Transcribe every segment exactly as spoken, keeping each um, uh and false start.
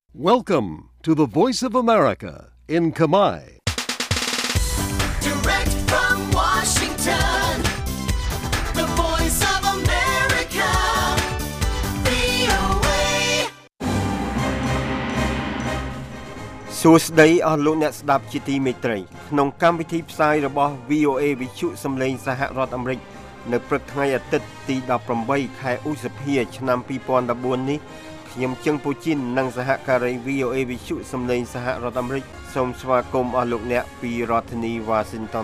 Welcome to the Voice of America in Khmer. Direct from Washington, the Voice of America, វី អូ เอសួស្តីអស់លោកអ្នកស្ដាប់ជាទីមេត្រីក្នុងកម្មវិធីផ្សាយរបស់ វី អូ เอ វិទ្យុសំឡេងសហរដ្ឋអាមេរិកនៅព្រឹកថ្ងៃអាទិត្យទីដប់ប្រាំបីខែឧសភាឆ្នាំពីរពាន់ដប់បួននេះខ្ញុំជឹងពូជីននិងសហការី វី អូ เอ វិទ្យុសំឡេងសហរដ្ឋអាមេរិកសូមស្វាគមន៍អស់លោកអ្នកពីរដ្ឋធានី Washington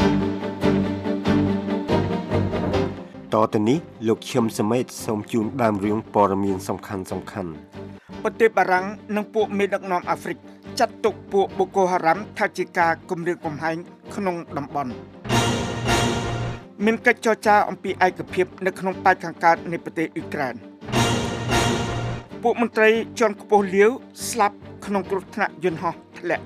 តទៅនេះលោកឈឹមសមេតសូមជូនដើមរឿងព័ត៌មានសំខាន់សំខាន់ប្រទេសបារាំងនិងពួកមេដឹកនាំអាហ្វ្រិកចាត់ទុកពួកបូកូហារ៉ាំថាជាការគំរាមកំហែងក្នុងតំបន់មានកិច្ចចរចាអំពីឯកភាពនៅក្នុងប៉ែកខាងកើតនៃប្រទេសអ៊ុយក្រែនពួកមន្ត្រីជាន់ខ្ពស់លាវស្លាប់ក្នុងគ្រោះថ្នាក់យន្តហោះធ្លាក់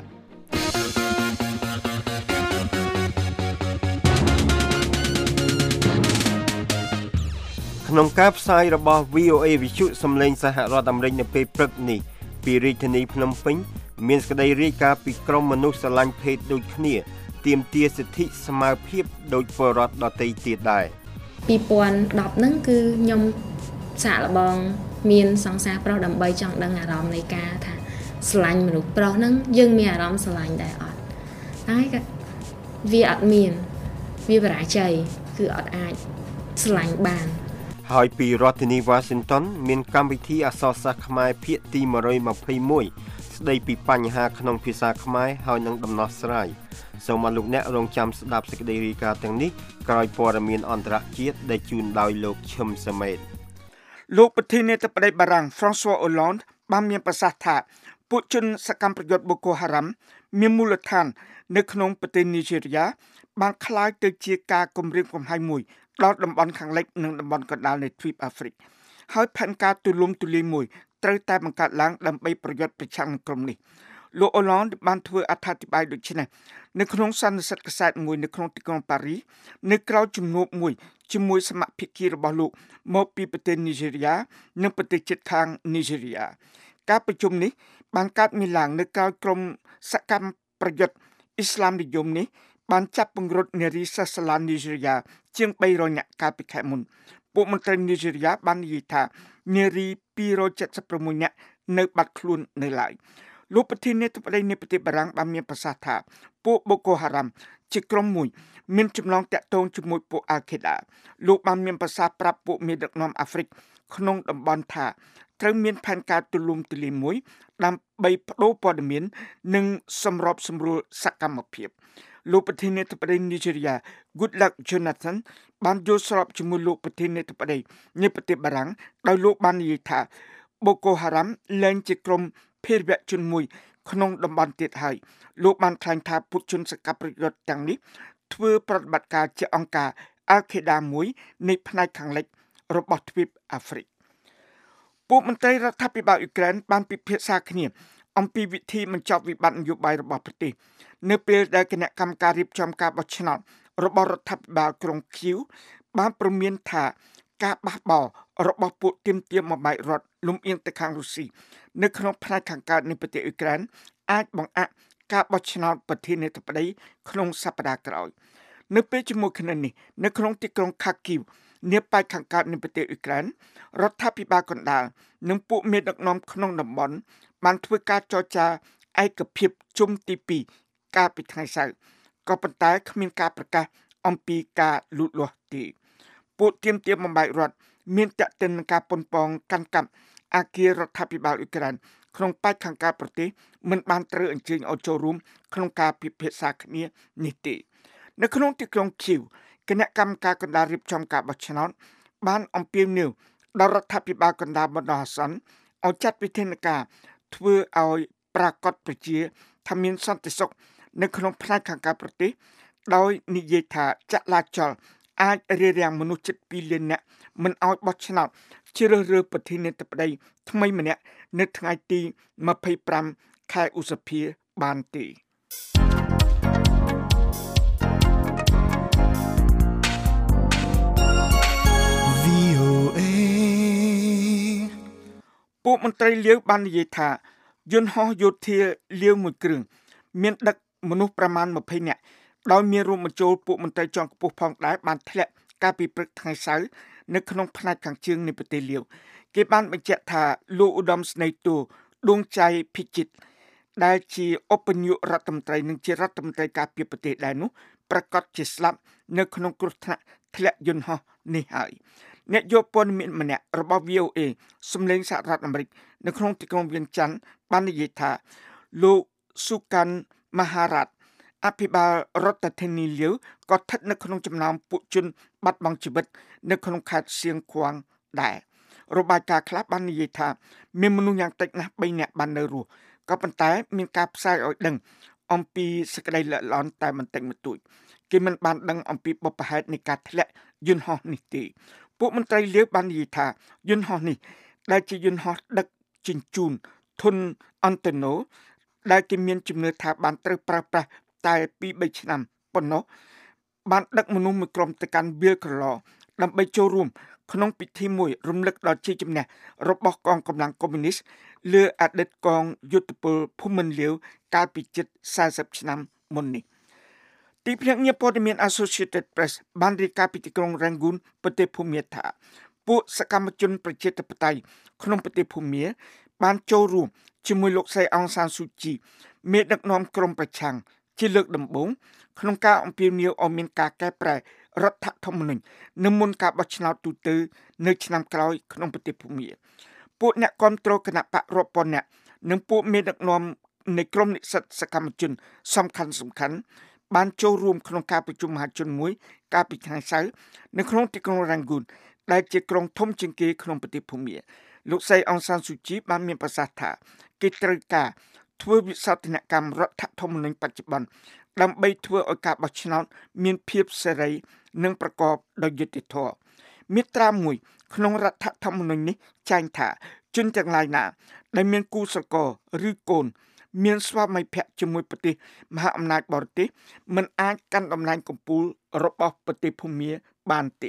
ក្នុងការផ្សាយរបស់ វី អូ เอ វិទ្យុសំឡេងសហរដ្ឋអាមេរិកនៅពេលព្រឹកនេះពីរាជធានីភ្នំពេញមានសេចក្តីរាយការណ៍ពីក្រុមមនុស្សស្រឡាញ់ភេទដូចគ្នាទាមទារសិទ្ធិស្មើភាពដោយពលរដ្ឋដទៃទៀតដែរពីរពាន់ដប់ហ្នឹងគឺខ្ញុំសាកល្បងមានសង្សារប្រុសដើម្បីចង់ដឹងអារម្មណ៍នៃការថាស្រឡាញ់មនុស្សប្រុសហ្នឹងយើងមានអារម្មណ៍ស្រឡាញ់ដែរអត់ហើយក៏វាអត់មានវាបរាជ័យគឺអត់អាចស្រឡាញ់បានហើយពីរដ្ឋធានី Washington មានកម្មវិធីអក្សរសាស្ត្រខ្មែរភាគទីមួយម្ភៃមួយស្ដីពីបញ្ហាក្នុងភាសាខ្មែរហើយនឹងដំណោះស្រាយសូមអរលោកអ្នករងចាំស្ដាប់សេចក្តីរាយការណ៍ទាំងនេះក្រោយព័ត៌មានអន្តរជាតិដែលជូនដោយលោកឈឹមសមេតលោកប្រធានាធិបតីបារាំង François Hollande បានមានប្រសាសន៍ថាពួកជនសកម្មប្រយុទ្ធបូកូហារ៉ាំមានមូលដ្ឋាននៅក្នុងប្រទេសនីហ្សេរីយ៉ាបានក្លាយទៅជាការគំរាមកំហែងមួយដល់តំបន់ខាងលិចនិងតំបន់កណ្ដាលនៃទ្វីបអាហ្វ្រិកហើយផែនការទូលំទូលាយមួយត្រូវតែបង្កើតឡើងដើម្បីប្រយុទ្ធប្រឆាំងនឹងក្រុមនេះលោកអូឡង់បានធ្វើអត្ថាធិប្បាយដូចនេះនៅក្នុងសន្និសីទកាសែតមួយនៅក្នុងទីក្រុងប៉ារីសនៅក្រៅជំនួបមួយជាមួយសមាភិកីរបស់លោកមកពីប្រទេសនីហ្សេរីយ៉ានិងប្រទេសជិតខាងនីហ្សេរីយ៉ាការប្រជុំនេះបានកើតមានឡើងនៅក្រៅក្រុមសកម្មប្រយុទ្ធអ៊ីស្លាមនិយមនេះបានចាប់ពង្រត់នារីសាសាឡានីហ្សេរីយ៉ាជាងបីរយនាក់កាលពីខែមុនពួកមន្ត្រីនីហ្សេរីយ៉ាបាននិយាយថានារីពីររយเจ็ดสิบหกនាក់នៅបាត់ខ្លួននៅឡើយលោកប្រធានាធិបតីនៃប្រទេសបារាំងបានមានប្រសាសន៍ថាពួកបូកូហារ៉ាំជាក្រុមមួយមានចំណងតាក់ទងជាមួយពួកអាល់ខេដាលោកបានមានប្រសាសន៍ប្រាប់ពួកមេដឹកនាំអាហ្វ្រិកក្នុងតំបន់ថាត្រូវមានផែនការទូលំទូលាយមួយដើម្បីបដូរព័ត៌មាននិងសម្របសម្រួលសកម្មភាពលោកប្រធានាធិបតីនីហ្សេរីយ៉ា Goodluck Jonathan បានយល់ស្របជាមួយលោកប្រធានាធិបតីនៃប្រទេសបារាំងដោយលោកបាននិយាយថាបូកូហារ៉ាំលែងជាក្រុមភេរវជនមួយក្នុងតំបន់ទៀតហើយលោកបានថ្លែងថាពួកជនសកម្មប្រយុទ្ធទាំងនេះធ្វើប្រតិបត្តិការជាអង្គការ Al-Qaeda មួយនៃផ្នែកខាងលិចរបស់ទ្វីបអាហ្វ្រិកពួកមន្ត្រីរដ្ឋាភិបាលអ៊ុយក្រែនបានពិភាក្សាគ្នាអំពីវិធីបញ្ចប់វិបត្តិនយោបាយរបស់ប្រទេសនៅពេលដែលគណៈកម្មការរៀបចំការបោះឆ្នោតរបស់រដ្ឋាភិបាលក្រុងគីវបានព្រមានថាការបះបោររបស់ពួកទាមទារបំបែករដ្ឋលំអៀងទៅខាងរុស្ស៊ីនៅក្នុងផ្នែកខាងកើតនៃប្រទេសអ៊ុយក្រែនអាចបង្អាក់ការបោះឆ្នោតប្រធានាធិបតីក្នុងសប្តាហ៍ក្រោយនៅពេលជាមួយគ្នានេះនៅក្នុងទីក្រុងខាគីវនាប៉ែកខាងកើតនៃប្រទេសអ៊ុយក្រែនរដ្ឋាភិបាលកណ្ដាលនិងពួកមេដឹកនាំក្នុងតំបន់បានធ្វើការចរចាឯកភាពជុំទីពីរកាលពីថ្ងៃសៅរ៍ក៏ប៉ុន្តែគ្មានការប្រកាសអំពីការលូតលាស់ទេពួកទាមទារបំបែករដ្ឋមានតេតិននឹងការប៉ុនប៉ងកាន់កាប់អគាររដ្ឋាភិបាលអ៊ុយក្រែនក្នុងប៉ែកខាងកើតប្រទេសមិនបានត្រូវអញ្ជើញឲ្យចូលរួមក្នុងការពិភាក្សាគ្នានេះទេនៅក្នុងទីក្រុងគីវគណៈកម្មការកណ្ដាលរៀបចំការបោះឆ្នោតបានអំពាវនាវដល់រដ្ឋាភិបាលកណ្ដាលបណ្ដោះអាសន្នឲ្យចាត់វិធានការធ្វើឲ្យប្រាកដប្រជាថាមានសន្តិសុខនៅក្នុងផ្នែកខាងកើតប្រទេសដោយនិយាយថាចលាចលអាចរារាំងមនុស្សជិតពីរលាននាក់មិនឲ្យបោះឆ្នោតជ្រើសរើសប្រធានាធិបតីថ្មីម្នាក់នៅថ្ងៃទីម្ភៃប្រាំខែឧសភាបានទេ ពួកមន្ត្រីលាវបាននិយាយថាយន្តហោះយោធាលាវមួយគ្រឿងមានដឹកមនុស្សប្រមាណยี่สิบនាក់ដោយមានរួមបញ្ចូលពួកមន្ត្រីជាន់ខ្ពស់ផងដែរបានធ្លាក់កាលពីព្រឹកថ្ងៃសៅរ៍នៅក្នុងផ្នែកខាងជើងនៃប្រទេសលាវគេបានបញ្ជាក់ថាលោកឧត្តមស្នេហ៍ទូដួងច័យភិជិតដែលជាឧបនាយករដ្ឋមន្ត្រីនិងជារដ្ឋមន្ត្រីការពារប្រទេសដែរនោះប្រកាសជាស្លាប់នៅក្នុងគ្រោះថ្នាក់ធ្លាក់យន្តហោះនេះហើយអ្នកយកព័ត៌មានម្នាក់របស់ V O A សំឡេងសហរដ្ឋអាមេរិកនៅក្នុងទីក្រុងវៀងច័ន្ទបាននិយាយថាលោកស៊ូកាន់មហារ៉ាតអភិបាលរដ្ឋធានីលាវក៏ស្ថិតនៅក្នុងចំណោមពួកជនបាត់បង់ជីវិតនៅក្នុងខេត្តសៀងខ្វាងដែររបាយការណ៍ខ្លះបាននិយាយថាមានមនុស្សយ៉ាងតិចណាស់បីនាក់បាននៅរស់ក៏ប៉ុន្តែមានការផ្សាយឲ្យដឹងអំពីសេចក្តីល្អិតល្អន់តែបន្តិចបន្តួចគេមិនបានដឹងអំពីបុព្វហេតុនៃការធ្លាក់យន្តហោះនេះទេពួកមន្ត្រីលាវបាននិយាយថាយន្តហោះនេះដែលជាយន្តហោះដឹកជញ្ជូនធុនអន្តណូដែលគេមានជំនឿថាបានត្រូវប្រើប្រាស់តែពីរបីឆ្នាំប៉ុណ្ណោះបានដឹកមនុស្សមួយក្រុមទៅកាន់វាលក្រឡដើម្បីចូលរួមក្នុងពិធីមួយរំលឹកដល់ជ័យជំនះរបស់កងកម្លាំងកុម្មុយនីសលើអតីតកងយុទ្ធពលភូមិន្ទលាវកាលពីជិតสี่สิบឆ្នាំមុននេះទីភ្នាក់ងារព័ត៌មាន Associated Press បានរាយការណ៍ពីទីក្រុង Rangoon ប្រទេសភូមាថាពួកសកម្មជនប្រជាធិបតេយ្យក្នុងប្រទេសភូមាបានចូលរួមជាមួយលោកស្រីអង្សានស៊ូជីមេដឹកនាំក្រុមប្រឆាំងជាលើកដំបូងក្នុងការអំពាវនាវឲ្យមានការកែប្រែរដ្ឋធម្មនុញ្ញនៅមុនការបោះឆ្នោតទូទៅនៅឆ្នាំក្រោយក្នុងប្រទេសភូមាពួកអ្នកគាំទ្រគណៈបករាប់ពាន់នាក់និងពួកមេដឹកនាំនៃក្រុមនិស្សិតសកម្មជនសំខាន់សំខាន់បានចូលរួមក្នុងការប្រជុំមហាជនមួយកាលពីថ្ងៃសៅរ៍នៅក្នុងទីក្រុង Rangoon ដែលជាក្រុងធំជាងគេក្នុងប្រទេសភូមាលោកស្រីអង្សានស៊ូជីបានមានប្រសាសន៍ថាគេត្រូវការធ្វើវិសោធនកម្មរដ្ឋធម្មនុញ្ញបច្ចុប្បន្នដើម្បីធ្វើឲ្យការបោះឆ្នោតមានភាពសេរីនិងប្រកបដោយយុត្តិធម៌មាត្រាមួយក្នុងរដ្ឋធម្មនុញ្ញនេះចែងថាជនទាំងឡាយណាដែលមានគូស្រករឬកូនមានស្វាមីភក្តិជាមួយប្រទេសមហាអំណាចបរទេសមិនអាចកាន់តំណែងកំពូលរបស់ប្រទេសភូមាបានទេ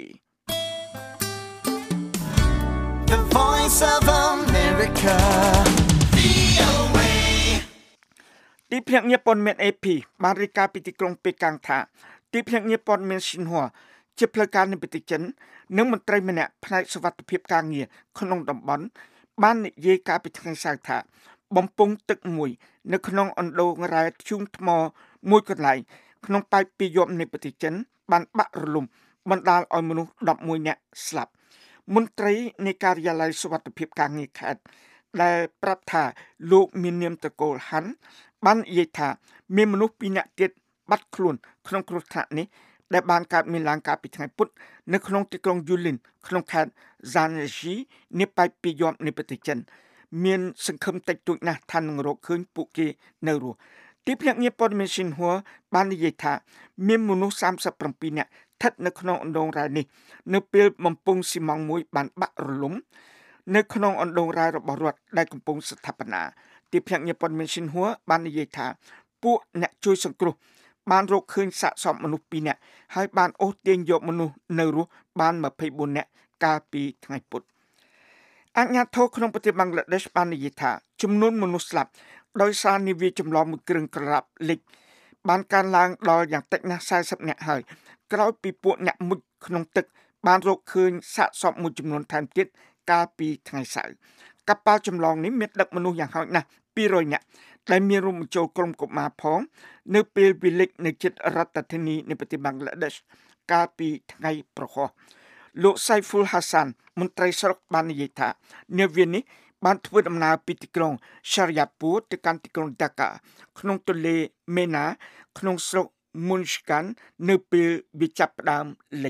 The Voice of America វី អូ เอទីភ្នាក់ងារព័ត៌មាន A P បានរាយការណ៍ពីទីក្រុងប៉េកាំងថាទីភ្នាក់ងារព័ត៌មានស៊ីនហួរជាផ្លូវការនៃប្រទេសចិននិងមន្ត្រីម្នាក់ផ្នែកសុវត្ថិភាពការងារក្នុងតំបន់បាននិយាយកាលពីថ្ងៃសៅរ៍ថាបំពង់ទឹកមួយនៅក្នុងអណ្ដូងរ៉ែធ្យូងថ្មមួយកន្លែងក្នុងប៉ែកពីយប់នៃប្រទេសចិនបានបាក់រលំបណ្ដាលឲ្យមនុស្សដប់មួយនាក់ស្លាប់មន្ត្រីនៃការិយាល័យសុវត្ថិភាពការងារខេត្តដែលប្រាប់ថាលោកមាននាមតកូលហាន់បាននិយាយថាមានមនុស្សពីរនាក់ទៀតបាត់ខ្លួនក្នុងគ្រោះថ្នាក់នេះដែលបានកើតមានឡើងកាលពីថ្ងៃពុធនៅក្នុងទីក្រុងយូលីនក្នុងខេត្តហ្សានជីនៃប៉ែកពីយប់នៃប្រទេសចិនមានសង្ឃឹមតិចតួចណាស់ថានឹងរកឃើញពួកគេនៅរស់ទីភ្នាក់ងារព័ត៌មានស៊ីនហួរបាននិយាយថាមានមនុស្សសាមសិបប្រាំពីរនាក់ស្ថិតនៅក្នុងអណ្ដូងរ៉ែនេះនៅពេលបំពង់ស៊ីម៉ង់មួយបានបាក់រលំនៅក្នុងអណ្ដូងរ៉ែរបស់រដ្ឋដែលកំពុងស្ថាបនាទីភ្នាក់ងារព័ត៌មានស៊ីនហួរបាននិយាយថាពួកអ្នកជួយសង្គ្រោះបានរកឃើញសាកសពមនុស្សពីរនាក់ហើយបានអូសទាញយកមនុស្សនៅរស់បានยี่สิบสี่នាក់កាលពីថ្ងៃពុធអាជ្ញាធរក្នុងប្រទេសបង់ក្លាដេសបាននិយាយថាចំនួនមនុស្សស្លាប់ដោយសារនាវាចម្លងមួយគ្រឿងក្រឡាប់លិចបានកើនឡើងដល់យ៉ាងតិចណាស់สี่สิบនាក់ហើយក្រោយពីពួកអ្នកមុជក្នុងទឹកបានរកឃើញសាកសពមួយចំនួនថែមទៀតកាលពីថ្ងៃសៅរ៍កប៉ាល់ចម្លងនេះមានដឹកមនុស្សយ៉ាងហោចណាស់ពីររយនាក់ដែលមានរួមបញ្ចូលក្រុមកុមារផងនៅពេលវាលិចនៅជិតរដ្ឋធានីនៃប្រទេសបង់ក្លាដេសកាលពីថ្ងៃប្រហោះលោកសៃហ្វុលហាសានមន្ត្រីស្រុកបាននិយាយថានាវានេះបានធ្វើដំណើរពីទីក្រុងសារីយ៉ាពូទៅកាន់ទីក្រុងដាកាក្នុងទន្លេមេណាក្នុងស្រុកមុនស្កាននៅពេលវាចាប់ផ្ដើមលិច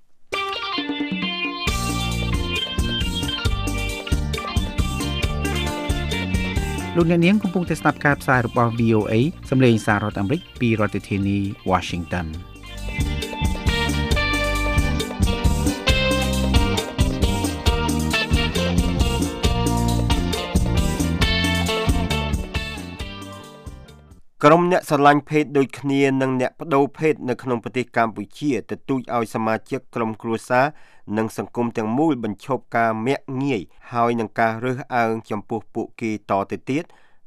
លោកអ្នកនាងកំពុងតែស្ដាប់ការផ្សាយរបស់ V O A សំឡេងសាររដ្ឋអាមេរិកពីរដ្ឋធានី Washington ក្រុមអ្នកស្រឡាញ់ភេទដូចគ្នានិងអ្នកបដូរភេទនៅក្នុងប្រទេសកម្ពុជាទទូចឲ្យសមាជិកក្រុមគ្រួសារនិងសង្គមទាំងមូលបញ្ឈប់ការមាក់ងាយហើយនឹងការរើសអើងចំពោះពួកគេតទៅទៀត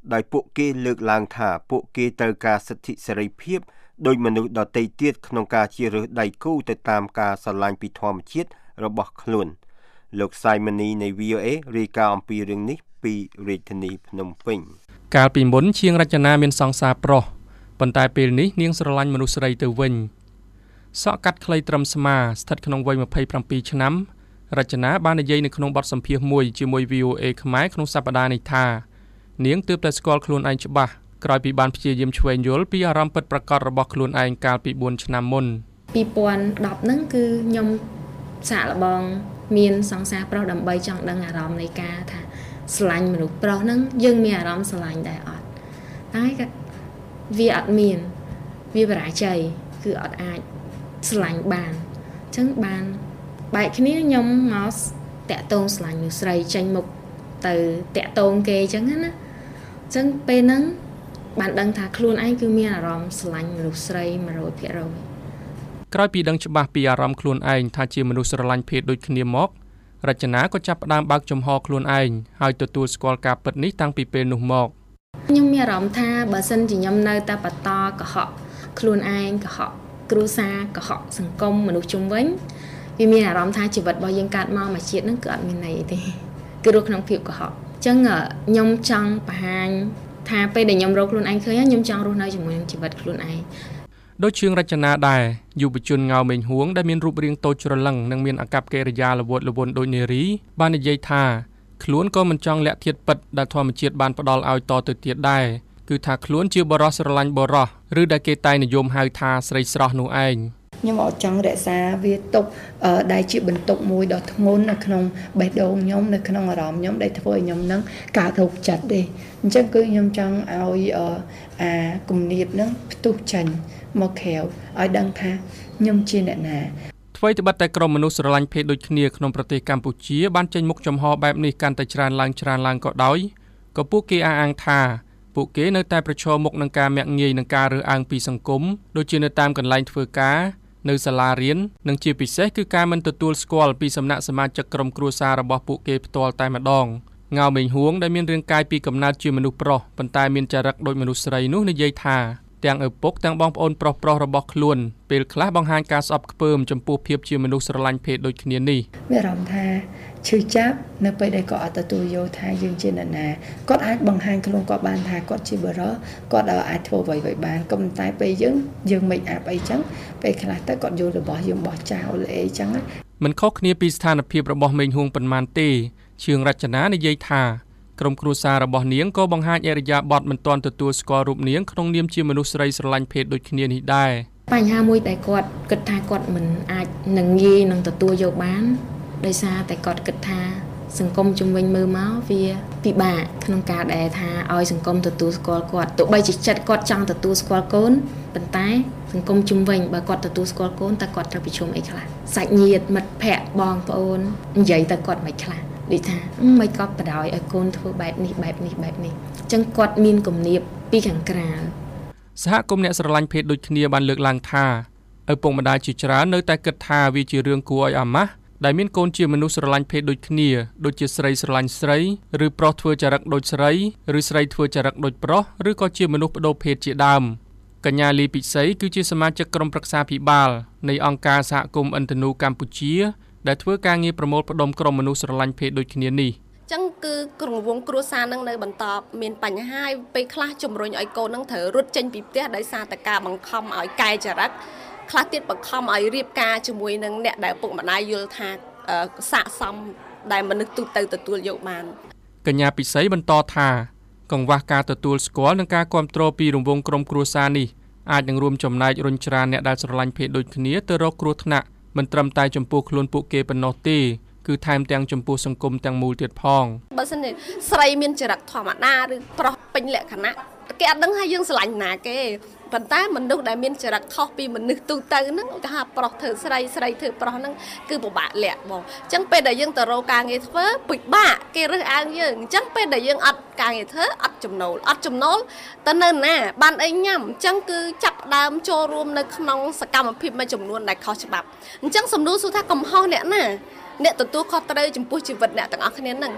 ដោយពួកគេលើកឡើងថាពួកគេត្រូវការសិទ្ធិសេរីភាពដោយមនុស្សដទៃទៀតក្នុងការជ្រើសរើសដៃគូទៅតាមការស្រឡាញ់ពីធម្មជាតិរបស់ខ្លួនលោក Simony នៃ វី អូ เอ រាយការណ៍អំពីរឿងនេះពីរាជធានីភ្នំពេញកាលពីមុនជាងរចនាមានសង្សារប្រុសប៉ុន្តែពេលនេះនាងស្រឡាញ់មនុស្សស្រីទៅវិញសក់កាត់ខ្លីត្រឹមស្មាស្ថិតក្នុងវ័យยี่สิบเจ็ดឆ្នាំរចនាបាននិយាយនៅក្នុងបទសម្ភាសន៍មួយជាមួយ វី អូ เอ ខ្មែរក្នុងសប្តាហ៍នេះថានាងទើបតែស្គាល់ខ្លួនឯងច្បាស់ក្រោយពីបានព្យាយាមឆ្វេងយល់ពីអារម្មណ៍ពិតប្រាកដរបស់ខ្លួនឯងកាលពីbốnឆ្នាំមុនពីរពាន់ដប់ហ្នឹងគឺខ្ញុំសាកល្បងមានសង្សារប្រុសដើម្បីចង់ដឹងអារម្មណ៍នៃការថាស្រឡាញ់មនុស្សប្រុសហ្នឹងយើងមានអារម្មណ៍ស្រឡាញ់ដែរអត់តែវាអត់មានវាបរាជ័យគឺអត់អាចស្រឡាញ់បានអញ្ចឹងបានបែកគ្នាខ្ញុំមកតាក់ទងស្រឡាញ់មនុស្សស្រីចេញមុខទៅតាក់ទងគេអញ្ចឹងណាអញ្ចឹងពេលហ្នឹងបានដឹងថាខ្លួនឯងគឺមានអារម្មណ៍ស្រឡាញ់មនុស្សស្រីone hundred percent ក្រោយពីដឹងច្បាស់ពីអារម្មណ៍ខ្លួនឯងថាជាមនុស្សស្រឡាញ់ភេទដូចគ្នាមករចនាក៏ចាប់ផ្ដើមបើកចំហខ្លួនឯងហើយទទួលស្គាល់ការពិតនេះតាំងពីពេលនោះមកខ្ញុំមានអារម្មណ៍ថាបើសិនជាខ្ញុំនៅតែបន្តកុហកខ្លួនឯងកុហកគ្រួសារកុហកសង្គមមនុស្សជុំវិញវាមានអារម្មណ៍ថាជីវិតរបស់យើងកើតមកមួយជាតិហ្នឹងគឺអត់មានន័យទេគឺរស់ក្នុងភាពកុហកអញ្ចឹងខ្ញុំចង់បង្ហាញថាពេលដែលខ្ញុំរកខ្លួនឯងឃើញខ្ញុំចង់រស់នៅជាមួយនឹងជីវិតខ្លួនឯងដូចជាងរចនាដែរយុវជនងៅមេងហួងដែលមានរូបរាងតូចច្រឡឹងនិងមានអាកប្បកិរិយាល្វត់ល្វន់ដូចនារីបាននិយាយថាខ្លួនក៏មិនចង់លាក់ធាតុពិតដែលធម្មជាតិបានផ្ដល់ឲ្យតទៅទៀតដែរគឺថាខ្លួនជាបរិសុទ្ធស្រឡាញ់បរិសុទ្ធឬដែលគេតែនិយមហៅថាស្រីស្រស់នោះឯងខ្ញុំអត់ចង់រក្សាវាទុកដែលជាបន្ទុកមួយដ៏ធ្ងន់នៅក្នុងបេះដូងខ្ញុំនៅក្នុងអារម្មណ៍ខ្ញុំដែលធ្វើឲ្យខ្ញុំនឹងកើតរោគចិត្តទេអញ្ចឹងគឺខ្ញុំចង់ឲ្យអាគំនាបនឹងផ្ទុះចេញមកក្រៅឲ្យដឹងថាខ្ញុំជាអ្នកណាអ្វីត្បិតតែក្រុមមនុស្សស្រឡាញ់ភេទដូចគ្នាក្នុងប្រទេសកម្ពុជាបានចេញមុខចំហបែបនេះកាន់តែច្រើនឡើងច្រើនឡើងក៏ដោយក៏ពួកគេអះអាងថាពួកគេនៅតែប្រឈមមុខនឹងការមាក់ងាយនឹងការរើសអើងពីសង្គមដូចជានៅតាមកន្លែងធ្វើការនៅសាលារៀននិងជាពិសេសគឺការមិនទទួលស្គាល់ពីសំណាក់សមាជិកក្រុមគ្រួសាររបស់ពួកគេផ្ទាល់តែម្ដងងៅមេងហួងដែលមានរាងកាយពីកំណើតជាមនុស្សប្រុសប៉ុន្តែមានចរិតដូចមនុស្សស្រីនោះនិយាយថាទាំងឪពុកទាំងបងប្អូនប្រុសប្រុសរបស់ខ្លួនពេលខ្លះបង្ហាញការស្អប់ខ្ពើមចំពោះភាពជាមនុស្សស្រឡាញ់ភេទដូចគ្នានេះមានអារម្មណ៍ថាឈឺចាប់នៅពេលដែលគាត់អត់ទទួលយកថាយើងជាអ្នកណាគាត់អាចបង្ហាញខ្លួនគាត់បានថាគាត់ជាបរិសុទ្ធគាត់អាចធ្វើអ្វីៗបានក៏ប៉ុន្តែពេលយើងយើងមិនអាប់អីចឹងពេលខ្លះទៅគាត់យករបស់យើងបោះចោលអីចឹងមិនខុសគ្នាពីស្ថានភាពរបស់មេងហួងប៉ុន្មានទេជឿងរចនានិយាយថាក្រុមគ្រួសាររបស់នាងក៏បង្ហាញអរិយាប័ត្រមិនទាន់ទទួលស្គាល់រូបនាងក្នុងនាមជាមនុស្សស្រីស្រឡាញ់ភេទដូចគ្នានេះដែរបញ្ហាមួយដែលគាត់គិតថាគាត់មិនអាចនឹងងាយនឹងទទួលយកបានដោយសារតែគាត់គិតថាសង្គមជំនាញមើលមកវាពិបាកក្នុងការដែលថាឲ្យសង្គមទទួលស្គាល់គាត់ទោះបីជាចិត្តគាត់ចង់ទទួលស្គាល់កូនប៉ុន្តែសង្គមជំនាញបើគាត់ទទួលស្គាល់កូនតើគាត់ត្រូវប្រឈមអីខ្លះសាច់ញាតិមិត្តភ័ក្តិបងប្អូននិយាយទៅគាត់មិនខ្លះដូចថាមិនក៏បដ ாய் ឲ្យកូនធ្វើបែបនេះបែបនេះបែបនេះអញ្ចឹងគាត់មានគំនាបពីខាងក្រៅសហគមន៍អ្នកស្រឡាញ់ភេទដូចគ្នាបានលើកឡើងថាឪពុកម្ដាយជាច្រើននៅតែគិតថាវាជារឿងគួរឲ្យអាម៉ាស់ដែលមានកូនជាមនុស្សស្រឡាញ់ភេទដូចគ្នាដូចជាស្រីស្រឡាញ់ស្រីឬប្រុសធ្វើចរិតដូចស្រីឬស្រីធ្វើចរិតដូចប្រុសឬក៏ជាមនុស្សបដូរភេទជាដើមកញ្ញាលីពិសីគឺជាសមាជិកក្រុមប្រឹក្សាភិបាលនៃអង្គការសហគមន៍ឥន្ទនូកម្ពុជាដែលធ្វើការងារប្រមូលផ្ដុំក្រុមមនុស្សស្រឡាញ់ភេទដូចគ្នានេះចឹងគឺក្រុមវងគ្រួសារនឹងនៅបន្តមានបញ្ហាពេលខ្លះជំរុញឲ្យកូននឹងត្រូវរត់ចេញពីផ្ទះដោយសារតែការបង្ខំឲ្យកែចរិតខ្លះទៀតបង្ខំឲ្យរៀបការជាមួយនឹងអ្នកដែលពុកម្ដាយយល់ថាស័ក្តិសមដែលមនុស្សទូទៅទទួលយកបានកញ្ញាពិសីបន្តថាកង្វះការទទួលស្គាល់និងការគ្រប់គ្រងពីរង្វង់ក្រុមគ្រួសារនេះអាចនឹងរួមចំណែករុញច្រានអ្នកដែលស្រឡាញ់ភេទដូចគ្នាទៅរកគ្រោះថ្នាក់មិនត្រឹមតែចំពោះខ្លួនពួកគេប៉ុណ្ណោះទេគឺថែមទាំងចំពោះសង្គមទាំងមូលទៀតផងបើសិនជាស្រីមានចរិតធម្មតាឬប្រុសពេញលក្ខណៈគេអត់ដឹងថាយើងស្រឡាញ់ណាគេប៉ុន្តែមនុស្សដែលមានចរិតខុសពីមនុស្សទូទៅហ្នឹងគេថាប្រុសធ្វើស្រីស្រីធ្វើប្រុសហ្នឹងគឺពិបាកលាក់បងអញ្ចឹងពេលដែលយើងទៅរកការងារធ្វើពិបាកគេរើសអើងយើងអញ្ចឹងពេលដែលយើងអត់ការងារធ្វើអត់ចំណូលអត់ចំណូលទៅនៅណាបានអីញ៉ាំអញ្ចឹងគឺចាប់ដើមចូលរួមនៅក្នុងសកម្មភាពមួយចំនួនដែលខុសច្បាប់អញ្ចឹងសំណួរសួរថាកំហុសអ្នកណាអ្នកទទួលខុសត្រូវចំពោះជីវិតអ្នកទាំងអស់គ្នាហ្នឹង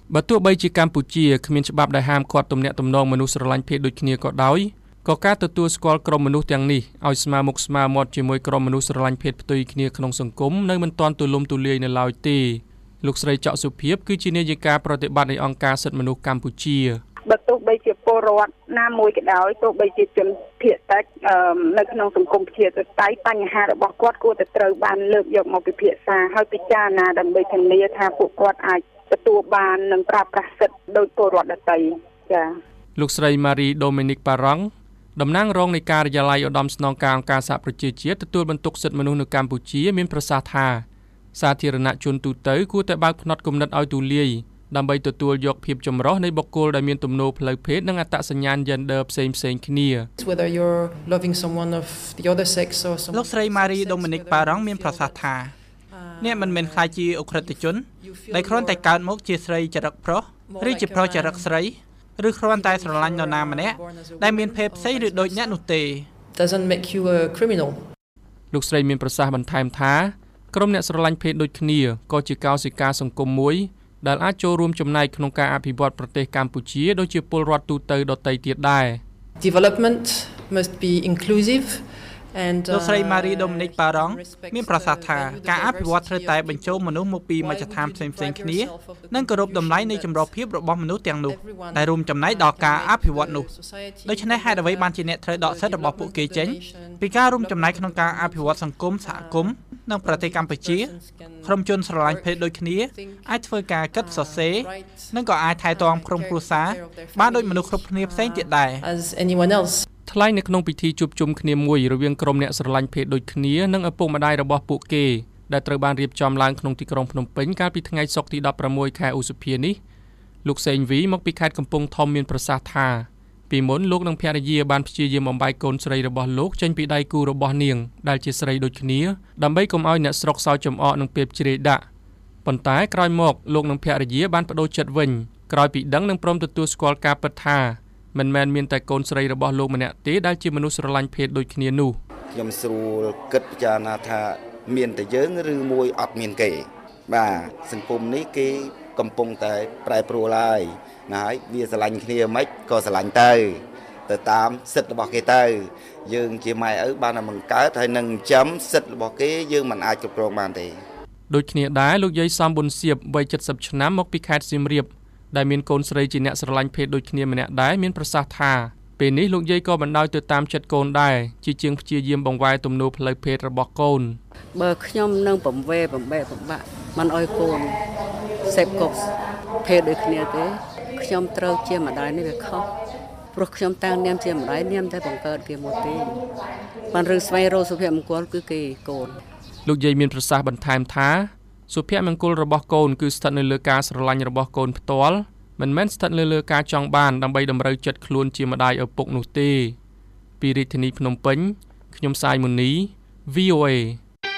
បើទោះបីជាកម្ពុជាគ្មានច្បាប់ដែលហាមឃាត់ទំនាក់ទំនងមនុស្សស្រឡាញ់ភេទដូចគ្នាក៏ដោយក៏ការទទួលស្គាល់ក្រុមមនុស្សទាំងនេះឲ្យស្មើមុខស្មើមាត់ជាមួយក្រុមមនុស្សស្រឡាញ់ភេទផ្ទុយគ្នាក្នុងសង្គមនៅមិនទាន់ទូលំទូលាយនៅឡើយទេលោកស្រីច័ក្កសុភាពគឺជានាយិកាប្រតិបត្តិនៃអង្គការសិទ្ធិមនុស្សកម្ពុជាបើទោះបីជាពលរដ្ឋណាមួយក៏ដោយទោះបីជាជនភាគតិចនៅក្នុងសង្គមប្រជាធិបតេយ្យបញ្ហារបស់គាត់គួរតែត្រូវបានលើកយកមកពិភាក្សាហើយពិចារណាដើម្បីធានាថាពួកគាត់អាចទទួលបាននិងប្រើប្រាស់សិទ្ធិដោយពលរដ្ឋដទៃចា៎លោកស្រី Marie Dominique Parang តំណាងរងនៃការិយាល័យឧត្តមស្នងការអង្គការសហប្រជាជាតិទទួលបន្ទុកសិទ្ធិមនុស្សនៅកម្ពុជាមានប្រសាសន៍ថាសាធារណជនទូទៅគួរតែបើកផ្នត់គំនិតឲ្យទូលាយដើម្បីទទួលយកភាពចម្រុះនៃបុគ្គលដែលមានទំនោរផ្លូវភេទនិងអត្តសញ្ញាណ gender ផ្សេងៗគ្នា Whether you're loving someone of the other sex or someone លោកស្រី Marie Dominique Parang មានប្រសាសន៍ថាអ្នកមិនមែនខ្លាចជាអ ுக ្រិតជនដែលគ្រាន់តែកើតមកជាស្រីចរិតប្រុសឬជាប្រុសចរិតស្រីឬគ្រាន់តែស្រឡាញ់នរណាម្នាក់ដែលមានភេទផ្សេងឬដូចអ្នកនោះទេ doesn't make you a criminal លោកស្រីមានប្រសាសន៍បន្ថែមថាក្រុមអ្នកស្រឡាញ់ភេទដូចគ្នាក៏ជាកោសិកាសង្គមមួយដែលអាចចូលរួមចំណែកក្នុងការអភិវឌ្ឍប្រទេសកម្ពុជាដូចជាពលរដ្ឋទូទៅដទៃទៀតដែរ Development must be inclusive and លោកស្រី Marie Dominique Parang មានប្រសាសន៍ថាការអភិវឌ្ឍត្រូវតែបញ្ចូលមនុស្សមកពីមជ្ឈដ្ឋានផ្សេងៗគ្នានិងគោរពតម្លៃនៃចម្រុះភាពរបស់មនុស្សទាំងនោះដែលរួមចំណែកដល់ការអភិវឌ្ឍនោះដូច្នេះហេតុអ្វីបានជាអ្នកត្រូវដកសិទ្ធិរបស់ពួកគេចេញពីការរួមចំណែកក្នុងការអភិវឌ្ឍសង្គមសហគមន៍និងប្រទេសកម្ពុជាក្រុមជនស្រឡាញ់ភេទដូចគ្នាអាចធ្វើការគិតសរសេរនិងក៏អាចថែទាំក្រុមគ្រួសារបានដូចមនុស្សគ្រប់គ្នាផ្សេងទៀតដែរ as anyone else ថ្លែងនៅក្នុងពិធីជួបជុំគ្នាមួយរវាងក្រុមអ្នកស្រឡាញ់ភេទដូចគ្នានិងឪពុកម្ដាយរបស់ពួកគេដែលត្រូវបានរៀបចំឡើងក្នុងទីក្រុងភ្នំពេញកាលពីថ្ងៃសុក្រទីដប់ប្រាំមួយខែឧសភានេះលោកសេងវីមកពីខេត្តកំពង់ធំមានប្រសាសន៍ថាពីមុនលោកនិងភរិយាបានព្យាយាមបំបែកកូនស្រីរបស់លោកចេញពីដៃគូរបស់នាងដែលជាស្រីដូចគ្នាដើម្បីកុំឲ្យអ្នកស្រុកសោយចំអកនឹងពេលជ្រាយដាក់ប៉ុន្តែក្រោយមកលោកនិងភរិយាបានបដូរចិត្តវិញក្រោយពីដឹងនិងព្រមទទួលស្គាល់ការពិតថាមិនមែនមានតែកូនស្រីរបស់លោកម្នាក់ទេដែលជាមនុស្សស្រឡាញ់ភេទដូចគ្នានោះខ្ញុំស្រួលគិតពិចារណាថាមានតែយើងឬមួយអត់មានគេបាទសង្គមនេះគេកំពុងតែប្រែប្រួលហើយណាហើយវាស្រឡាញ់គ្នាមិនក៏ស្រឡាញ់ទៅទៅតាមសិទ្ធិរបស់គេទៅយើងជាម៉ែឪបានតែបង្កើតហើយនឹងចិញ្ចឹមសិទ្ធិរបស់គេយើងមិនអាចគ្រប់គ្រងបានទេដូចគ្នាដែរលោកយាយសំប៊ុនសៀបវ័យ칠십ឆ្នាំមកពីខេត្តសៀមរាបដែលមានកូនស្រីជាអ្នកស្រឡាញ់ភេទដូចគ្នាម្នាក់ដែរមានប្រសាសន៍ថាពេលនេះលោកយាយក៏បណ្ដោយទៅតាមចិត្តកូនដែរជាជាងព្យាយាមបង្វែរទំនោរផ្លូវភេទរបស់កូនបើខ្ញុំនឹងបំវែបំបែកបំបាក់មិនឲ្យកូនសេពកុកភេទដូចគ្នាទេខ្ញុំត្រូវជាម្ដាយនេះវាខុសព្រោះខ្ញុំតាំងនាមជាម្ដាយនាមតែបង្កើតគេមកទេបានរឿងស្វែងរកសុភមង្គលគឺគេកូនលោកយាយមានប្រសាសន៍បន្ថែមថាសុភមង្គលរបស់កូនគឺស្ថិតនៅលើការស្រឡាញ់របស់កូនផ្ទាល់មិនមែនស្ថិតនៅលើការចង់បានដើម្បីតម្រូវចិត្តខ្លួនជាម្ដាយឪពុកនោះទេពីរាជធានីភ្នំពេញខ្ញុំសាយមុនី វី អូ អេ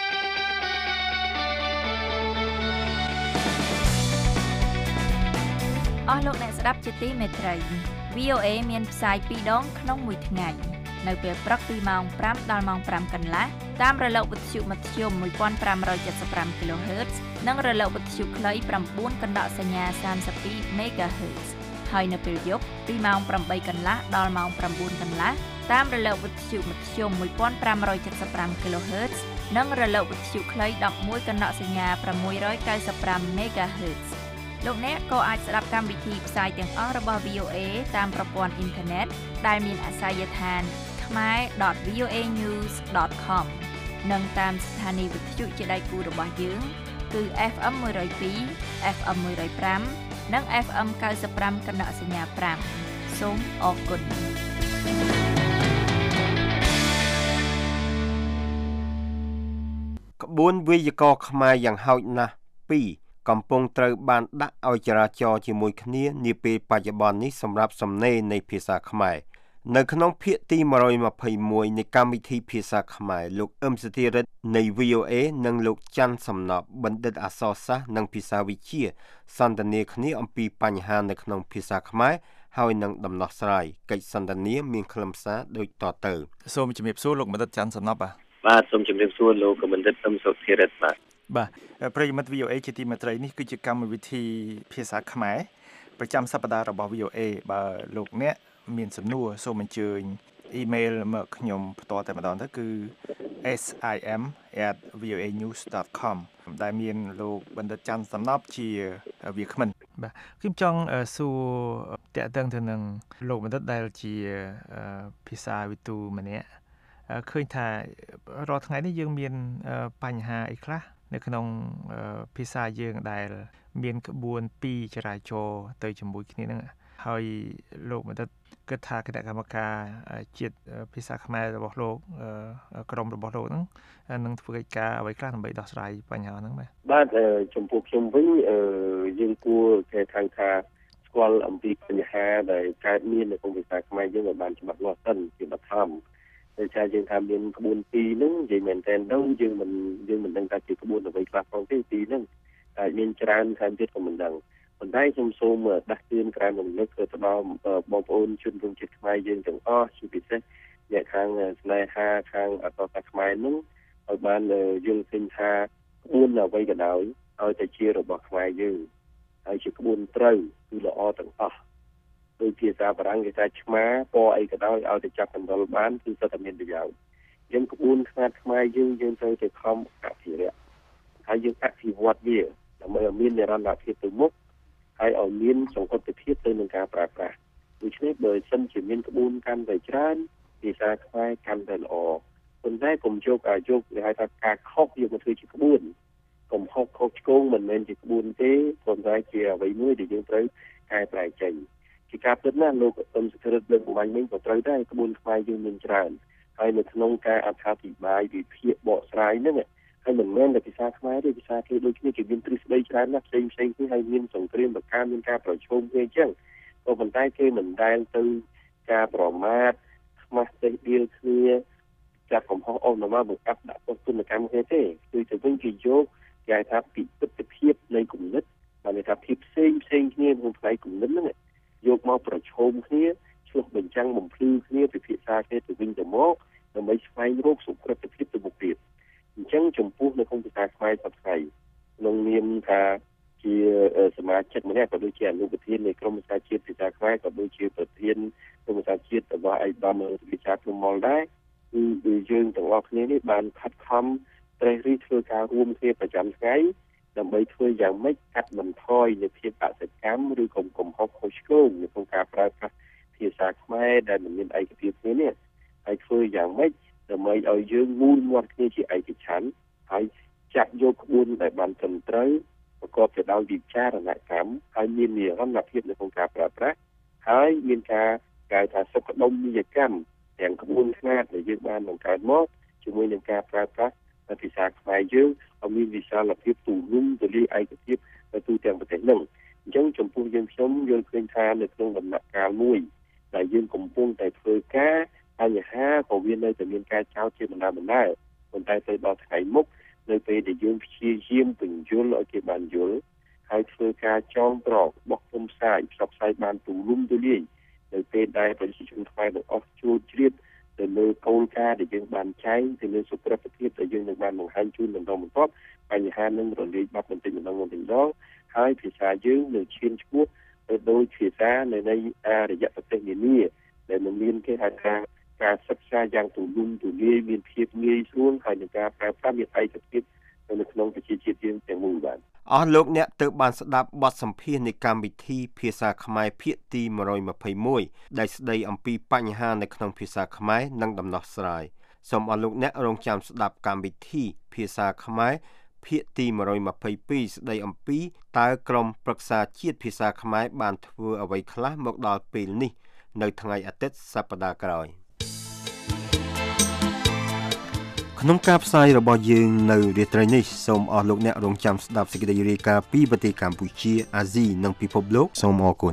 អស់លោកអ្នកស្ដាប់ជាទីមេត្រី វី អូ អេ មានផ្សាយពីរដងក្នុងមួយថ្ងៃនៅពេលព្រឹកពីម៉ោងប្រាំដល់ម៉ោងប្រាំកន្លះតាមរលកវិទ្យុមធ្យមmột nghìn năm trăm七十five គីឡូហឺតซ์ និងរលកវិទ្យុខ្លីnineកណ្ដកសញ្ញាthirty-twoមេហ្គាហឺតซ์ ហើយនៅពេលយប់ពីម៉ោងeightកន្លះដល់ម៉ោងnineកន្លះតាមរលកវិទ្យុមធ្យមone thousand five hundred seventy-fiveគីឡូហឺតซ์ និងរលកវិទ្យុខ្លីelevenកណ្ដកសញ្ញាsix ninety-fiveមេហ្គាហឺតซ์ លោកអ្នកក៏អាចស្ដាប់កម្មវិធីផ្សាយទាំងអស់របស់ វី អូ អេ តាមប្រព័ន្ធអ៊ីនធឺណិតដែលមានអាសយដ្ឋានខ្មែរ dot v o a news dot com និងតាមស្ថានីយ៍វិទ្យុជាដៃគូរបស់យើងគឺ เอฟ เอ็ม one oh two เอฟ เอ็ม one oh five និង เอฟ เอ็ม ninety-fiveកណ្ដកសញ្ញាfiveសូមអរគុណក្បួនវេយ្យាករណ៍ខ្មែរយ៉ាងហោចណាស់twoកំពុងត្រូវបានដាក់ឲ្យចរាចរណ៍ជាមួយគ្នានាពេលបច្ចុប្បន្ននេះសម្រាប់សំណេរនៃភាសាខ្មែរនៅក្នុងភាគទីone twenty-oneនៃកម្មវិធីភាសាខ្មែរលោកអឹមសធិរិទ្ធនៃ វី អូ អេ និងលោកច័ន្ទសំណប់បណ្ឌិតអក្សរសាស្ត្រនិងភាសាវិទ្យាសន្ទនាគ្នាអំពីបញ្ហានៅក្នុងភាសាខ្មែរហើយនឹងដំណោះស្រាយកិច្ចសន្ទនាមានខ្លឹមសារដូចតទៅសូមជំរាបសួរលោកបណ្ឌិតច័ន្ទសំណប់បាទបាទសូមជំរាបសួរលោកបណ្ឌិតអឹមសធិរិទ្ធបាទបាទប្រិយមិត្ត វី អូ អេ ជាទីមេត្រីនេះគឺជាកម្មវិធីភាសាខ្មែរប្រចាំសប្តាហ៍របស់ វី អូ เอ បើលោកអ្នកមានសំណួរសូមអញ្ជើញ email មកខ្ញុំផ្ទាល់តែម្ដងទៅគឺ เอส ไอ เอ็ม แอท วี โอ เอ นิวส์ ដอท คอม ដែលមានលោកបណ្ឌិតច័ន្ទសំណប់ជាវាគ្មិនបាទខ្ញុំចង់សួរតាក់ទងទៅនឹងលោកបណ្ឌិតដែលជាភាសាវិទូម្នាក់ឃើញថារាល់ថ្ងៃនេះយើងមានបញ្ហាអីខ្លះនៅក្នុងភាសាយើងដែលមានក្បួនពីរចរាចរណ៍ទៅជាមួយគ្នានឹងហើយលោកបណ្ឌិតគិតថាគណៈកម្មការជាតិភាសាខ្មែររបស់លោកក្រុមរបស់លោកហ្នឹងនឹងធ្វើកិច្ចការអ្វីខ្លះដើម្បីដោះស្រាយបញ្ហាហ្នឹងបាទបាទចំពោះខ្ញុំវិញយើងគួរគេថាថាស្គាល់អំពីបញ្ហាដែលកើតមាននៅក្នុងភាសាខ្មែរយើងឲ្យបានច្បាស់លាស់សិនជាបឋមដោយសារយើងថាមានក្បួនពីរហ្នឹងនិយាយមែនតើទៅយើងមិនយើងមិនដឹងថាជាក្បួនអ្វីខ្លះផងទេពីរហ្នឹងតែមានច្រើនថែមទៀតក៏មិនដឹងប៉ុន្តែខ្ញុំសូមដាស់តឿនក្រែមរំលឹកទៅដល់បងប្អូនជនរួមជាតិខ្មែរយើងទាំងអស់ជាពិសេសអ្នកខាងស្នេហាខាងអក្សរសាស្ត្រខ្មែរហ្នឹងឲ្យបានយល់ឃើញថាក្បួនអ្វីក៏ដោយឲ្យតែជារបស់ខ្មែរយើងហើយជាក្បួនត្រូវគឺល្អទាំងអស់ដោយភាសាបារាំងគេថាឆ្មាពណ៌អីក៏ដោយឲ្យតែចាប់កណ្ដុរបានគឺសុទ្ធតែមានប្រយោជន៍យើងក្បួនខ្នាតខ្មែរយើងយើងត្រូវតែខំអភិរក្សហើយយើងអភិវឌ្ឍវាដើម្បីឲ្យមាននិរន្តរភាពទៅមុខហើយឲ្យមានសង្គមភាពទៅនឹងការប្រើប្រាស់ដូច្នេះបើសិនជាមានក្បួនកាន់តែច្រើនភាសាខ្មែរកាន់តែល្អប៉ុន្តែកុំយកអាយុគេហៅថាការខុសយកមកធ្វើជាក្បួនកុំហុកខុសឆ្គងមិនមែនជាក្បួនទេប៉ុន្តែជាអ្វីមួយដែលយើងត្រូវកែប្រែចេញជាការពិតណាស់លោកអ៊ំសក្រិតលើកបំបញ្ញវិញក៏ត្រូវដែរក្បួនខ្មែរយើងមានច្រើនហើយនៅក្នុងការអត្ថាធិប្បាយវិភាគបកស្រាយហ្នឹងហើយមិនមែនតែភាសាខ្មែរទេភាសាគេដូចគ្នាគេមានទ្រឹស្ដីច្រើនណាស់ផ្សេងផ្សេងគ្នាហើយមានសង្គ្រាមបកាមានការប្រឈមគ្នាអញ្ចឹងក៏ប៉ុន្តែគេមិនដែលទៅការប្រមាថខ្មាស់ចេះដៀលគ្នាចាប់កំហុសអូនមកបង្កាប់ដាក់ទោសទណ្ឌកម្មគ្នាទេគឺទៅវិញគេយកគេថាពីទិដ្ឋភាពនៃគំនិតបានថាភាពផ្សេងផ្សេងគ្នាក្នុងផ្នែកគំនិតហ្នឹងយកមកប្រឈមគ្នាឆ្លុះបញ្ចាំងបំភ្លឺគ្នាពិភាក្សាគ្នាទៅវិញទៅមកដើម្បីស្វែងរកសុខភាពទៅមុខទៀតអញ្ចឹងចំពោះនៅក្នុងភាសាខ្មែរសប្តាហ៍ក្នុងនាមថាជាសមាជិកម្នាក់ក៏ដូចជាអនុប្រធាននៃក្រុមភាសាជាតិភាសាខ្មែរក៏ដូចជាប្រធានក្រុមភាសាជាតិរបស់ឯកឧត្តមវិទ្យាភូមិមលដែរគឺយើងទាំងអស់គ្នានេះបានខិតខំត្រេះរិះធ្វើការរួមគ្នាប្រចាំថ្ងៃដើម្បីធ្វើយ៉ាងម៉េចកាត់បន្ថយនូវភាពអសកម្មឬកំកំហុសខុសឆ្គងនៅក្នុងការប្រើប្រាស់ភាសាខ្មែរដែលមិនមានឯកភាពគ្នានេះហើយធ្វើយ៉ាងម៉េចដើម្បីឲ្យយើងមូលមាត់គ្នាជាឯកច្ឆន្ទហើយចាត់យកក្បួនដែលបានត្រឹមត្រូវប្រកបទៅដោយវិចារណកម្មហើយមាននិរន្តរភាពនៅក្នុងការប្រើប្រាស់ហើយមានការកៅថាសុខដុមនីយកម្មទាំងក្បួនខ្នាតដែលយើងបានបង្កើតមកជាមួយនឹងការប្រើប្រាស់ភាសាខ្មែរយើងឲ្យមានវិសាលភាពទូលំទូលាយឯកភាពទៅទូទាំងប្រទេសនោះអញ្ចឹងចំពោះយើងខ្ញុំយល់ឃើញថានៅក្នុងដំណាក់កាលមួយដែលយើងកំពុងតែធ្វើការបញ្ហាក៏វានៅតែមានការចោទជាបណ្ដាបណ្ដាប៉ុន្តែទៅដល់ថ្ងៃមុខនៅពេលដែលយើងព្យាយាមបញ្យល់ឲ្យគេបានយល់ហើយធ្វើការចងក្រងបោះពុំផ្សាយផ្សព្វផ្សាយបានទូលំទូលាយនៅពេលដែលប្រជាជនខ្មែរទាំងអស់ជួបជ្រាបទៅលើគោលការណ៍ដែលយើងបានចែងទៅលើសុខភាពដែលយើងនឹងបានបង្ហាញជូនបន្តបន្ទាប់បញ្ហានឹងរលាយបាត់បន្តិចម្ដងបន្តិចម្ដងហើយភាសាយើងនឹងឈានឆ្ពោះទៅដោយភាសានៅនៃអរិយប្រទេសនានាដែលមិនមានគេហៅថាការសិក្សាយ៉ាងទូលំទូលាយមានភាពងាយស្រួលហើយនឹងការប្រើប្រាស់មានឯកភាពនៅក្នុងប្រជាជាតិយើងទាំងមូលបាទអស់លោកអ្នកទើបបានស្ដាប់បទសម្ភាសន៍នៃកម្មវិធីភាសាខ្មែរភាគទីone twenty-oneដែលស្ដីអំពីបញ្ហានៅក្នុងភាសាខ្មែរនិងដំណោះស្រាយសូមអស់លោកអ្នករងចាំស្ដាប់កម្មវិធីភាសាខ្មែរភាគទីone twenty-twoស្ដីអំពីតើក្រុមប្រឹក្សាជាតិភាសាខ្មែរបានធ្វើអ្វីខ្លះមកដល់ពេលនេះនៅថ្ងៃអាទិត្យសប្តាហ៍ក្រោយក្នុងការផ្សាយរបស់យើងនៅរាត្រីនេះសូមអស់លោកអ្នករងចាំស្ដាប់សេចក្តីរាយការណ៍ពីប្រទេសកម្ពុជាអាស៊ីនិងពិភពលោកសូមអរគុណ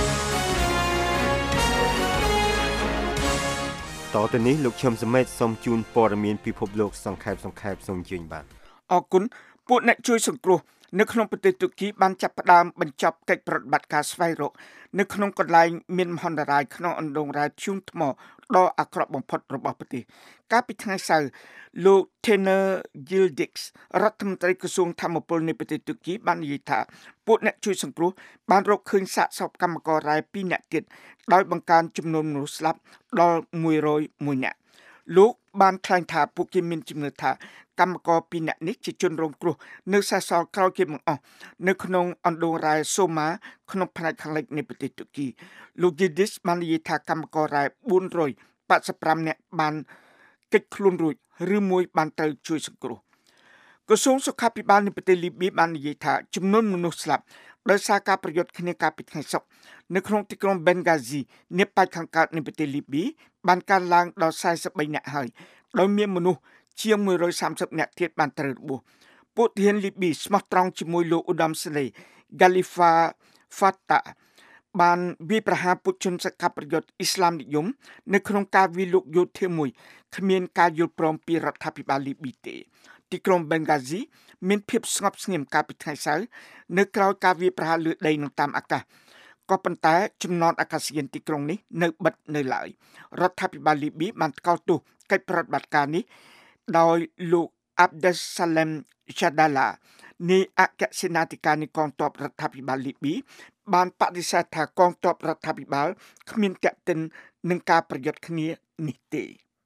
តទៅនេះលោកឈឹមសមេតសូមជូនព័ត៌មានពិភពលោកសង្ខេបសង្ខេបសូមជឿនបាទអរគុណពួកអ្នកជួយសង្គ្រោះនៅក្នុងប្រទេសទូគីបានចាប់ផ្ដើមបញ្ចប់កិច្ចប្រតិបត្តិការស្វែងរកនៅក្នុងកន្លែងមានមហន្តរាយក្នុងអណ្ដូងរាយធ្យូងថ្មដ៏អាក្រក់បំផុតរបស់ប្រទេសកាលពីថ្ងៃសៅរ៍លោក Taner Yildiz រដ្ឋមន្ត្រីក្រសួងធម្មពលនៃប្រទេសទូគីបាននិយាយថាពួកអ្នកជួយសង្គ្រោះបានរកឃើញសាកសពកម្មកររ៉ែពីរនាក់ទៀតដោយបង្កើនចំនួនមនុស្សស្លាប់ដល់មួយរយមួយនាក់លោកបានថ្លែងថាពួកគេមានជំនឿថាកម្មករពីរនាក់នេះជាជនរងគ្រោះនៅសេសសល់ក្រោយគេបង្អស់នៅក្នុងអណ្ដូងរ៉ែសូម៉ាក្នុងផ្នែកខាងលិចនៃប្រទេសទូគីលោក Yildiz បាននិយាយថាកម្មកររ៉ែបួនរយប៉ាត់សិបប្រាំនាក់បានគេចខ្លួនរួចឬមួយបានត្រូវជួយសង្គ្រោះក្រសួងសុខាភិបាលនៃប្រទេសលីប៊ីបាននិយាយថាចំនួនមនុស្សស្លាប់ដោយសារការប្រយុទ្ធគ្នាកាលពីថ្ងៃសុក្រនៅក្នុងទីក្រុង Benghazi នាប៉ែកខាងកើតនៃប្រទេសលីប៊ីបានកើនឡើងដល់សែនសិបបីនាក់ហើយដោយមានមនុស្សជាងមួយរយសាមសិបនាក់ទៀតបានត្រូវរបួសពួកទាហានលីប៊ីស្មោះត្រង់ជាមួយលោកឧត្តមសេនីយ៍ Khalifa Fatah បានវាយប្រហារពួកជនសកម្មប្រយុទ្ធអ៊ីស្លាមនិយមនៅក្នុងការវាយលុកយោធាមួយគ្មានការយល់ព្រមពីរដ្ឋាភិបាលលីប៊ីទេទីក្រុង Benghazi មានភាពស្ងប់ស្ងៀមកាលពីថ្ងៃសៅរ៍នៅក្រៅការវាយប្រហារលើដីនិងតាមអាកាសក៏ប៉ុន្តែចំណតអាកាសយានទីក្រុងនេះនៅបិទនៅឡើយរដ្ឋាភិបាលលីប៊ីបានថ្កោលទោសកិច្ចប្រតិបត្តិការនេះដោយលោក Abdel Salem Jadala នៃអគ្គសេនាធិការនៃកងទ័ពរដ្ឋាភិបាលលីប៊ីបានបដិសេធថាកងទ័ពរដ្ឋាភិបាលគ្មានទាក់ទិននឹងការប្រយុទ្ធគ្នានេះទេ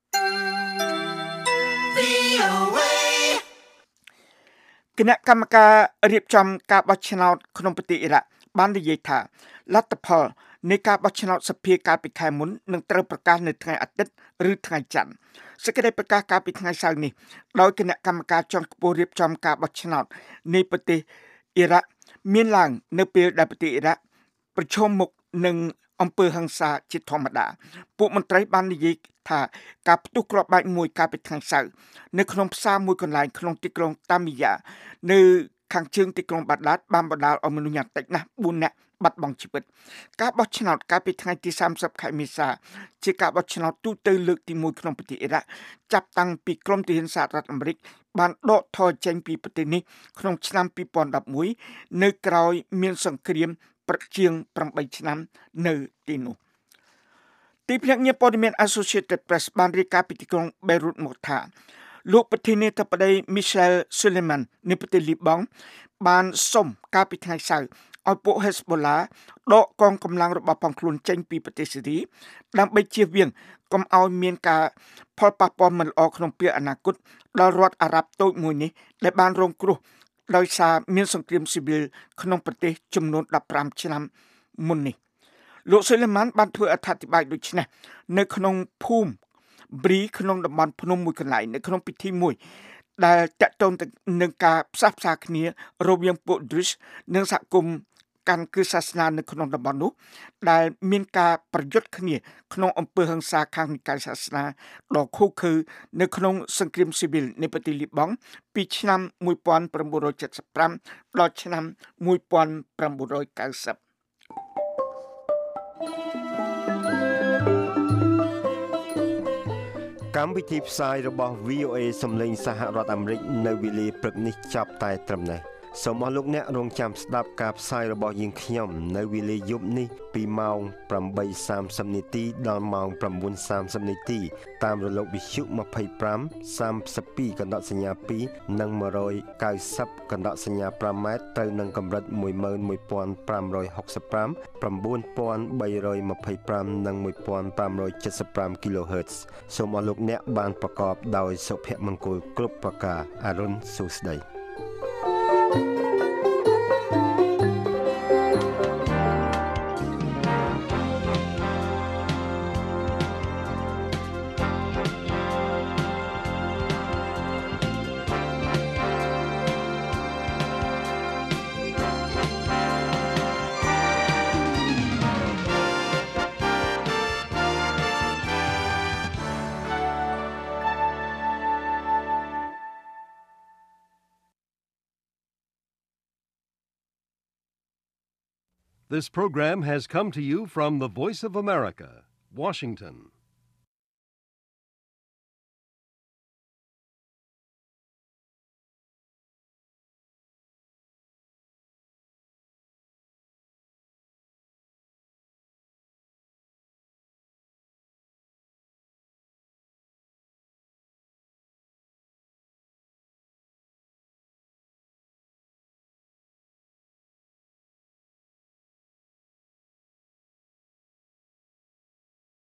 គណៈកម្មការរៀបចំការបោះឆ្នោតក្នុងប្រទេសអ៊ីរ៉ាក់បាននិយាយថាលទ្ធផលនៃការបោះឆ្នោតសភាកាលពីខែមុននឹងត្រូវប្រកាសនៅថ្ងៃអាទិត្យឬថ្ងៃច័ន្ទសេចក្តីប្រកាសកាលពីថ្ងៃសៅរ៍នេះដោយគណៈកម្មការជាន់ខ្ពស់រៀបចំការបោះឆ្នោតនៃប្រទេសអ៊ីរ៉ាក់មានឡើងនៅពេលដែលប្រទេសអ៊ីរ៉ាក់ប្រឈមមុខនឹងអំពើហិង្សាជាធម្មតាពួកមន្ត្រីបាននិយាយថាការផ្ទុះគ្រាប់បែកមួយកាលពីថ្ងៃសៅរ៍នៅក្នុងផ្សារមួយកន្លែងក្នុងទីក្រុងតាមីយ៉ានៅខាងជើងទីក្រុងបាដាតបានបណ្ដាលឲ្យមនុស្សយ៉ាងតិចណាស់បួននាក់បាត់បង់ជីវិតការបោះឆ្នោតកាលពីថ្ងៃទីសាមសិបខែមេសាជាការបោះឆ្នោតទូទៅលើកទីមួយក្នុងប្រទេសអ៊ីរ៉ាក់ចាប់តាំងពីក្រមទាហានសហរដ្ឋអាមេរិកបានដកថយចេញពីប្រទេសនេះក្នុងឆ្នាំពីរពាន់ដប់មួយនៅក្រោយមានសង្គ្រាមប្រជាងប្រាំបីឆ្នាំនៅទីនោះទីភ្នាក់ងារព័ត៌មាន Associated Press បានរាយការណ៍ពីទីក្រុង Beirut មកថាលោកប្រធានាធិបតី Michel Suleiman នៃប្រទេសលីបង់បានសុំកាលពីថ្ងៃសៅរ៍ឲ្យពួក Hezbollah ដកកងកម្លាំងរបស់ផងខ្លួនចេញពីប្រទេសស៊េរីដើម្បីជៀសវាងកុំឲ្យមានការផលប៉ះពាល់មិនល្អក្នុងពេលអនាគតដល់រដ្ឋអារ៉ាប់តូចមួយនេះដែលបានរងគ្រោះដោយសារមានសង្គ្រាមស៊ីវិលក្នុងប្រទេសចំនួនដប់ប្រាំឆ្នាំមុននេះលោក Suleiman បានធ្វើអត្ថាធិប្បាយដូចនេះនៅក្នុងភូមិ Bri ក្នុងតំបន់ភ្នំមួយកន្លែងនៅក្នុងពិធីមួយដែលតាក់ទងនឹងការផ្សះផ្សាគ្នារវាងពួក Druze និងសហគមន៍កាន់គ្រឹះសាសនានៅក្នុងតំបន់នោះដែលមានការប្រយុទ្ធគ្នាក្នុងអំពើហិង្សាខាងនិកាយសាសនាដ៏ឃោរឃៅនៅក្នុងសង្គ្រាមស៊ីវិលនៃប្រទេសលីបង់ពីឆ្នាំមួយពាន់ប្រាំបួនរយចិតសិបប្រាំដល់ឆ្នាំមួយពាន់ប្រាំបួនរយកៅសិបកម្មវិធីផ្សាយរបស់ វី អូ អេ សំឡេងសហរដ្ឋអាមេរិកនៅវេលាព្រឹកនេះចាប់តែត្រឹមនេះសូមអរលោកអ្នករងចាំស្ដាប់ការផ្សាយរបស់យើងខ្ញុំនៅវេលាយប់នេះពីម៉ោងប្រាំបីសាមសិបនាទីដល់ម៉ោងប្រាំបួនសាមសិបនាទីតាមរលកវិទ្យុ ម្ភៃប្រាំ សាមសិបពីរ កណ្ដកសញ្ញាពីរនិងមួយរយកៅសិបកណ្ដកសញ្ញាប្រាំម៉ែត្រទៅនឹងកម្រិតមួយម៉ឺនមួយពាន់ប្រាំរយហកសិបប្រាំ ប្រាំបួនពាន់បីរយម្ភៃប្រាំនិងមួយពាន់ប្រាំរយចិតសិបប្រាំ kilohertz សូមអរលោកអ្នកបានប្រកបដោយសុភមង្គលគ្រប់ប្រការអរុនសុស្ដី This program has come to you from the Voice of America, Washington.